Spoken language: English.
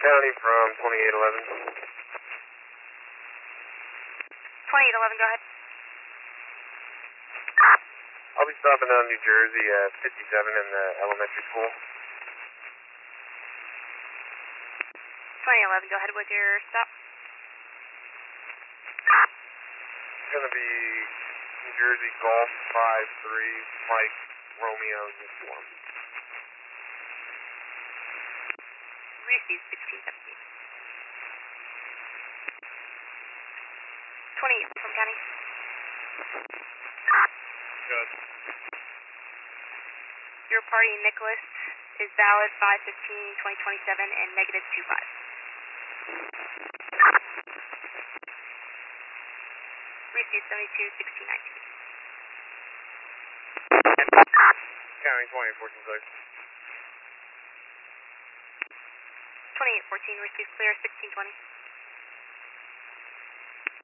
County from 2811. 2811, go ahead. I'll be stopping down New Jersey at 57 in the elementary school. 2011, go ahead with your stop. It's going to be New Jersey Golf 53 Mike Romeo uniform. Receive 1617. 28 from County. Good. Your party, Nicholas, is valid 5/15/2027 and negative 25. Receive 721619. County 2814, 2814, receive clear 1620.